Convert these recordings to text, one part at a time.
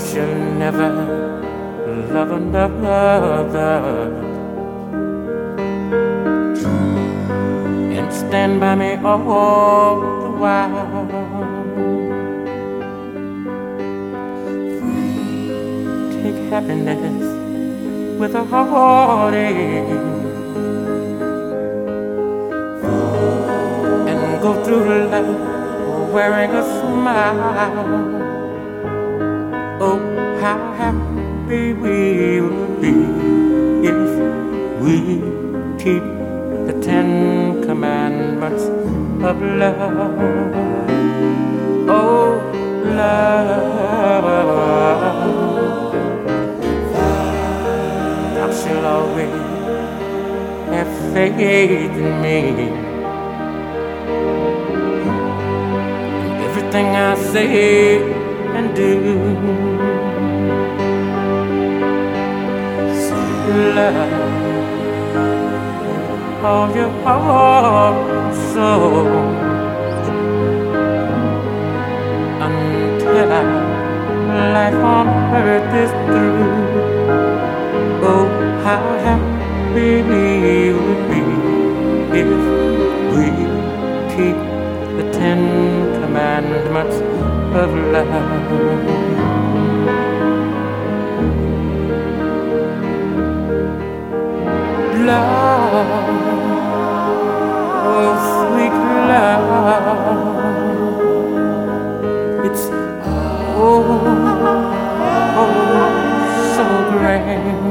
shall never love another, and stand by me all the while. Take happiness with a heartache and go through life wearing a smile. Oh, how happy we would be if we keep the 10 commandments of love. Oh, love, thou shalt always have faith in me. Everything I say and do, so love all your heart and soul until life on earth is through. Oh, how happy we would be if we keep the 10 commandments of love. Love, oh sweet love, it's oh so grand.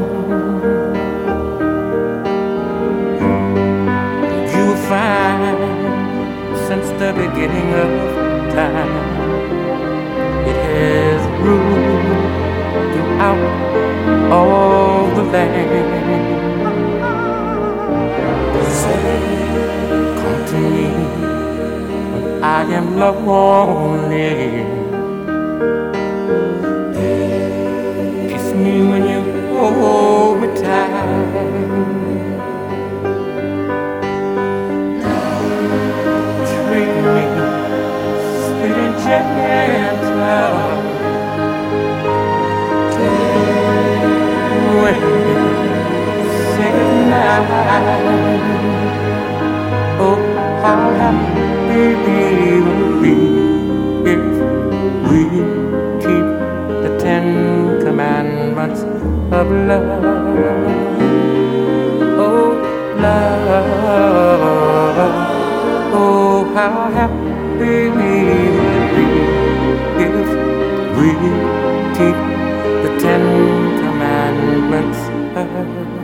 You'll find since the beginning of time, it has ruled throughout all the land. So come to me when I am lonely, kiss me when you hold me tight, treat me sweet and gentle when you say goodnight. Oh, how happy we will be if we keep the 10 commandments of love. Oh, love, oh, how happy we will be if we keep the 10 commandments of love.